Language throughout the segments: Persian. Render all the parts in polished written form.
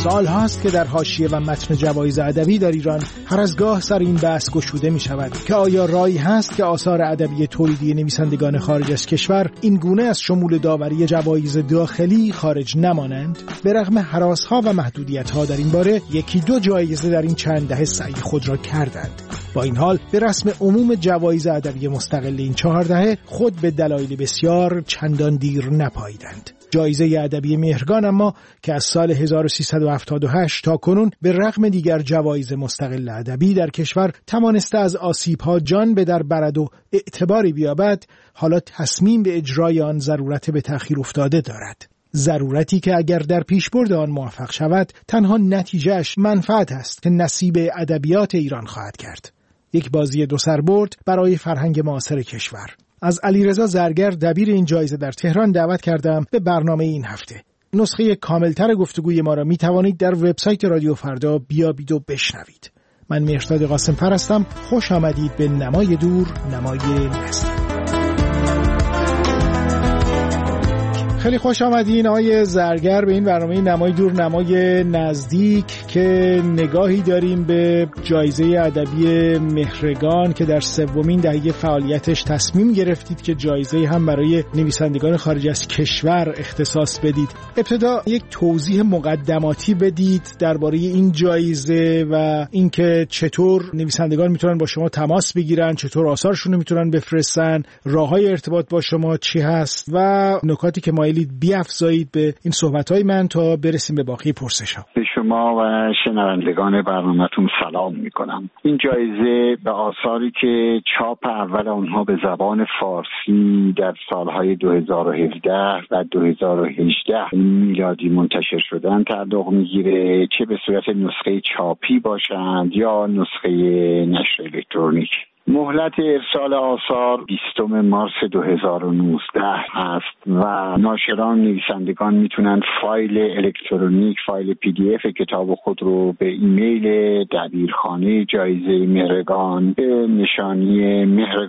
سالهاست که در حاشیه و متن جوایز ادبی در ایران هر از گاه سر این بحث گشوده می شود که آیا راهی هست که آثار ادبی تولیدی نویسندگان خارج از کشور این گونه از شمول داوری جوایز داخلی خارج نمانند؟ به رغم هراس‌ها و محدودیت‌ها در این باره یکی دو جایزه در این چند دهه سعی خود را کردند. با این حال به رسم عموم جوایز ادبی مستقل این 4 دهه خود به دلایل بسیار چندان دیر نپاییدند. جایزه ادبی مهرگان اما که از سال 1378 تا کنون به رغم دیگر جوایز مستقل ادبی در کشور توانسته از آسیب‌ها جان به در برد و اعتباری بیابد، حالا تصمیم به اجرای آن ضرورت به تأخیر افتاده دارد. ضرورتی که اگر در پیشبرد آن موفق شود تنها نتیجهش منفعت است که نصیب ادبیات ایران خواهد کرد. یک بازی دو سربرد برای فرهنگ معاصر کشور. از علیرضا زرگر دبیر این جایزه در تهران دعوت کردم به برنامه این هفته. نسخه کاملتر گفتگوی ما را می توانید در وبسایت رادیو فردا بیابید و بشنوید. من مهرداد قاسم‌فر هستم. خوش آمدید به نمای دور، نمای نزدیک. خیلی خوش آمدین آقای زرگر به این برنامه نمای دور نمای نزدیک که نگاهی داریم به جایزه ادبی مهرگان که در 3مین دهه فعالیتش تصمیم گرفتید که جایزه هم برای نویسندگان خارج از کشور اختصاص بدید. ابتدا یک توضیح مقدماتی بدید درباره این جایزه و اینکه چطور نویسندگان میتونن با شما تماس بگیرن، چطور آثارشون رو میتونن بفرستن، راههای ارتباط با شما چی هست و نکاتی که بیافزایید به این صحبت‌های من تا برسیم به باقی پرسش‌ها. به شما و شنوندگان برنامه‌تون سلام می‌کنم. این جایزه به آثاری که چاپ اول آنها به زبان فارسی در سال‌های 2017 و 2018 میلادی منتشر شدن تعلق می‌گیره، چه به صورت نسخه چاپی باشند یا نسخه نشر الکترونیک. مهلت ارسال آثار 20 مارس 2019 است و ناشران نویسندگان میتونن فایل الکترونیک، فایل PDF کتاب خود رو به ایمیل دبیرخانه جایزه مهرگان به نشانی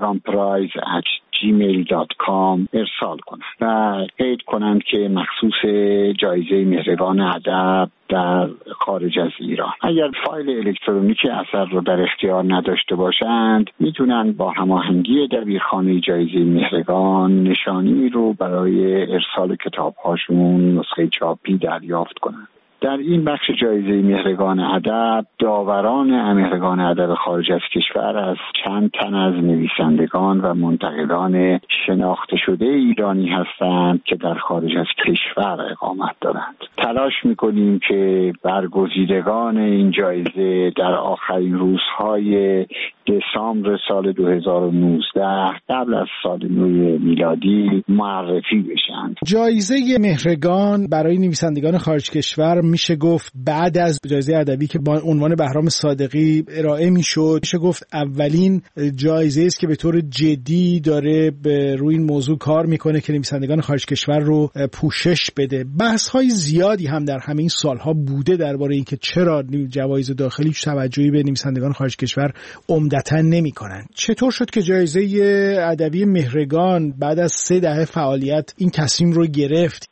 mehreganprize@gmail.com ارسال کنند و قید کنند که مخصوص جایزه مهرگان ادب در خارج از ایران. اگر فایل الکترونیک اثر رو در اختیار نداشته باشند میتونن با هماهنگی دبیرخانه جایزه مهرگان نشانی رو برای ارسال کتاب‌هاشون نسخه چاپی دریافت کنند. در این بخش جایزه مهرگان ادب داوران مهرگان ادب خارج از کشور از چند تن از نویسندگان و منتقدان شناخته شده ایرانی هستند که در خارج از کشور اقامت دارند. تلاش می‌کنیم که برگزیدگان این جایزه در آخرین روزهای دسامبر سال 2019 قبل از سال نو میلادی معرفی بشند. جایزه مهرگان برای نویسندگان خارج کشور میشه گفت بعد از جایزه ادبی که با عنوان بهرام صادقی ارائه میشد، میشه گفت اولین جایزه است که به طور جدی داره به روی این موضوع کار میکنه که نویسندگان خارج کشور رو پوشش بده. بحث‌های زیادی هم در همین سالها بوده درباره اینکه چرا جوایز داخلی توجهی به نویسندگان خارج کشور عمدتاً نمیکنن. چطور شد که جایزه ادبی مهرگان بعد از 3 دهه فعالیت این تصمیم رو گرفت؟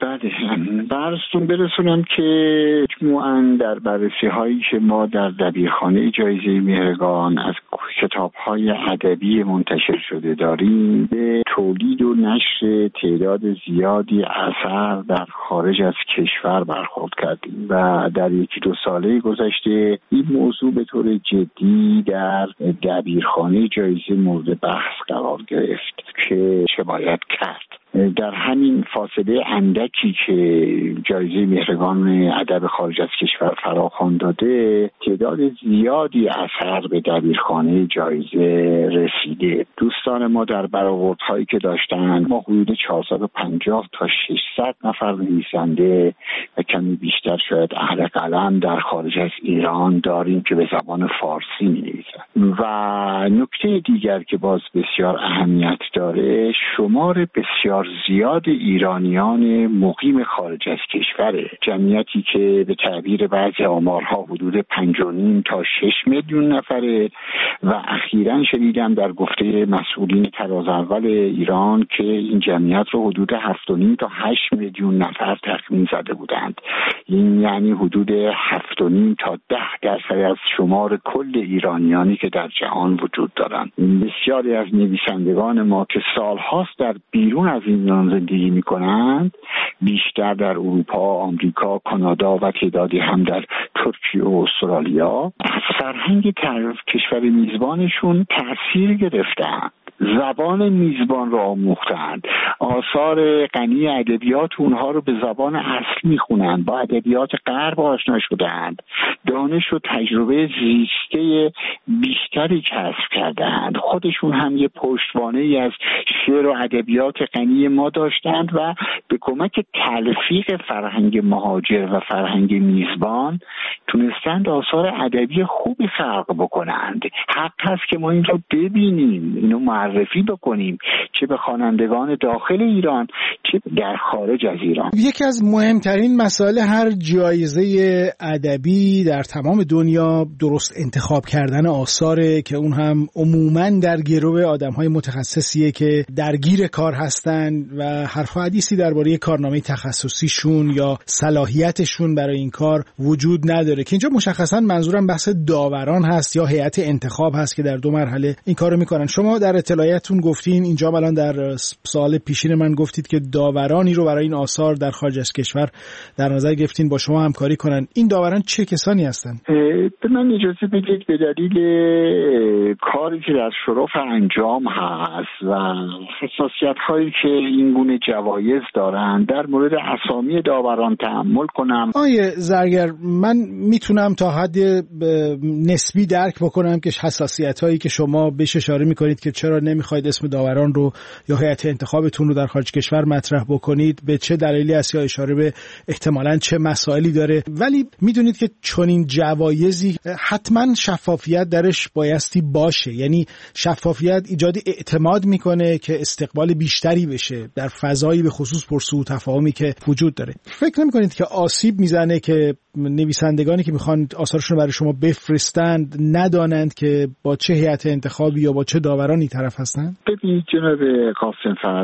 براتون برسونم که مجموعاً در بررسی هایی که ما در دبیرخانه جایزه مهرگان از کتاب های ادبی منتشر شده داریم، به تولید و نشر تعداد زیادی اثر در خارج از کشور برخورد کردیم و در 1-2 ساله گذشته این موضوع به طور جدی در دبیرخانه جایزه مورد بحث قرار گرفت که چه باید کرد. در همین فاصله اندکی که جایزه مهرگان ادب خارج از کشور فراخوان داده، تعداد زیادی اثر به دبیرخانه جایزه رسیده. دوستان ما در برآوردهایی که داشتند، ما حدود 450 تا 600 نفر نویسنده و کمی بیشتر شاید اهل قلم در خارج از ایران داریم که به زبان فارسی می‌نویسند. و نکته دیگر که باز بسیار اهمیت داره، شمار بسیار زیاد ایرانیان مقیم خارج از کشوره، جمعیتی که به تعبیر بعضی آمارها حدود 5.5 تا 6 میلیون نفره و اخیراً شنیدم در گفته مسئولین تراز اول ایران که این جمعیت رو حدود 7.5 تا 8 میلیون نفر تخمین زده بودند. میکنند. این یعنی حدود 7.5 تا 10% از شمار کل ایرانیانی که در جهان وجود دارند. بسیاری از نویسندگان ما که سالهاست در بیرون از ایران زندگی میکنند، بیشتر در اروپا، آمریکا، کانادا و تعدادی هم در ترکیه و استرالیا، از فرهنگ کشور میزبانشون تأثیر گرفتند. زبان میزبان را آموختند، آثار غنی ادبیات اونها رو به زبان اصل میخونند، با ادبیات غرب آشنا شدند، دانش و تجربه زیسته بیشتری کسب کردند. خودشون هم یه پشتوانه‌ای از شعر و ادبیات غنی ما داشتند و به کمک تلفیق فرهنگ مهاجر و فرهنگ میزبان تونستند آثار ادبی خوبی خلق بکنند. حق هست که ما این رو ببینیم، اینو معرفی بکنیم، چه به خوانندگان داخل ایران چه در خارج از ایران. یکی از مهمترین مسائل هر جایزه ادبی در تمام دنیا درست انتخاب کردن آثاره که اون هم عموماً در گرو آدم‌های متخصصیه که درگیر کار هستن و حرف و حدیثی درباره کارنامه تخصصیشون یا صلاحیتشون برای این کار وجود نداره، که اینجا مشخصاً منظورم بحث داوران هست یا هیئت انتخاب هست که در 2 مرحله این کارو میکنن. شما در اطلاعاتتون گفتین، اینجا الان در سوال پیشین من گفتید که داورانی رو برای این آثار در خارج از کشور در نظر گرفتین با شما همکاری کنن. این داوران چه کسانی هستن؟ به من اجازه بدید به دلیل کاری که در شرف انجام هست و حساسیت هایی که این گونه جوایز دارن در مورد اسامی داوران تأمل کنم. آیه زرگر، من میتونم تا حد نسبی درک بکنم که حساسیت هایی که شما بهش اشاره میکنید که چرا نمیخواید اسم داوران رو یا هیئت انتخابتون رو در خارج کشور مطرح بکنید، به چه دلیلی است یا اشاره به احتمالاً چه مسائلی داره، ولی میدونید که چنین جوایزی حتما شفافیت درش بایستی باشه. یعنی شفافیت ایجاد اعتماد میکنه که استقبال بیشتری بشه در فضایی به خصوص پرسو و تفاهمی که وجود داره. فکر نمیکنید که آسیب میزنه که نویسندگانی که میخوان آثارشون رو برای شما بفرستند ندانند که با چه هیئت انتخابی یا با چه داورانی طرف هستن؟ ببینید جناب قاسم‌فر،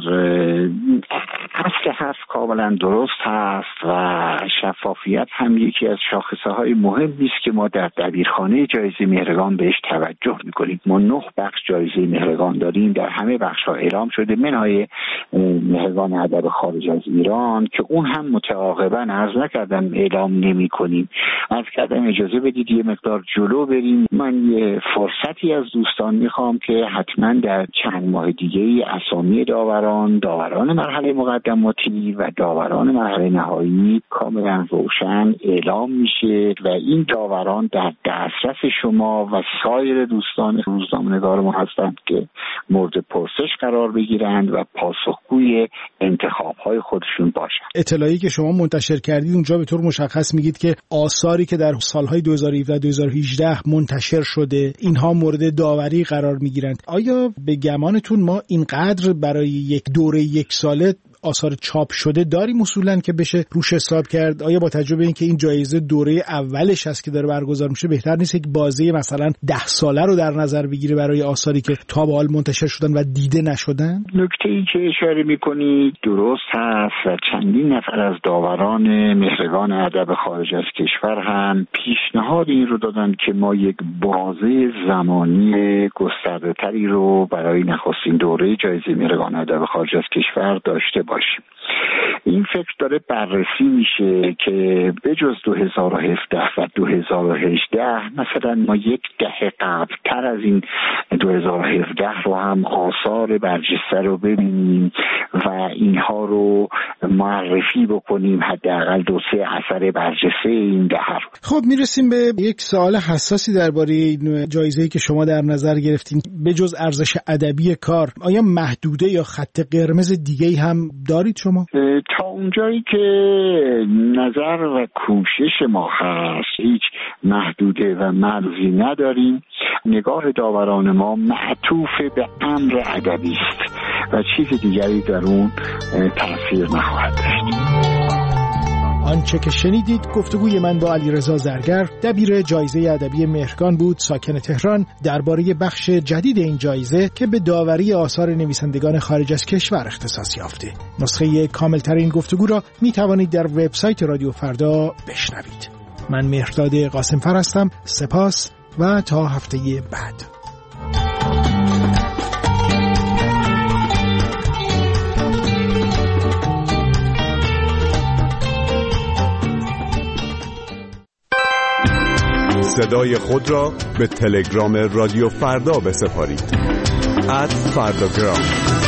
اصل حرف کاملا درست هست و شفافیت هم یکی از شاخصه‌های مهمی است که ما در دبیرخانه جایزه مهرگان بهش توجه میکنیم. ما 9 بخش جایزه مهرگان داریم، در همه بخش‌ها اعلام شده منهای مهرگان ادب خارج از ایران که اون هم متعاقباً عرض نکردم اعلام نمی‌کنیم. عرض کردم اجازه بدید یه مقدار جلو بریم. من یه فرصتی از دوستان میخوام که حتما در چند ماه دیگه اسامی داوران مرحله مقدماتی و داوران مرحله نهایی کاملا روشن اعلام میشه و این داوران در دسترس شما و سایر دوستان روزنامه‌نگار ما هستند که مورد پرسش قرار بگیرند و پاسخگوی انتخاب‌های خودشون باشند. اطلاعی که شما منتشر کردید اونجا به طور مشخص میگید که آثاری که در سالهای 2017 2018 منتشر شده اینها مورد داوری قرار میگیرند. آیا به گمانتون ما اینقدر برای یک دوره 1 ساله آثار چاپ شده داریم اصولاً که بشه روش حساب کرد؟ آیا با تجربه اینکه این جایزه دوره اولش هست که داره برگزار میشه بهتر نیست یک بازه مثلا 10 ساله رو در نظر بگیره برای آثاری که تا به حال منتشر شدن و دیده نشدن؟ نکته‌ای که اشاره می‌کنید درست هست و چندین نفر از داوران مهرگان ادب خارج از کشور هم پیشنهاد این رو دادن که ما یک بازه زمانی گسترده‌تری رو برای نخستین دوره جایزه مهرگان ادب خارج از کشور داشته باشیم. این فکر داره بررسی میشه که بجز 2017 و 2018 مثلا ما 10 قبل تر از این 2017 رو هم آثار برجسته رو ببینیم و اینها رو معرفی بکنیم، حداقل 2-3 اثر برجسته این دهر. خب میرسیم به یک سوال حساسی درباره این جایزه‌ای که شما در نظر گرفتین. بجز ارزش ادبی کار آیا محدوده یا خط قرمز دیگه‌ای هم دارید شما؟ تا اونجایی که نظر و کوشش ما هست هیچ محدوده و مرزی نداریم. نگاه داوران ما معطوف به امر ادبی است و چیز دیگری در اون تأثیر نخواهد داشت. آنچه که شنیدید گفتگوی من با علیرضا زرگر، دبیر جایزه ادبی مهرگان بود، ساکن تهران، درباره بخش جدید این جایزه که به داوری آثار نویسندگان خارج از کشور اختصاص یافته. نسخه کاملتر این گفتگو را می توانید در وبسایت رادیو فردا بشنوید. من مهرداد قاسمفر هستم. سپاس و تا هفته بعد. صدای خود را به تلگرام رادیو فردا بسپارید. @فرداگرام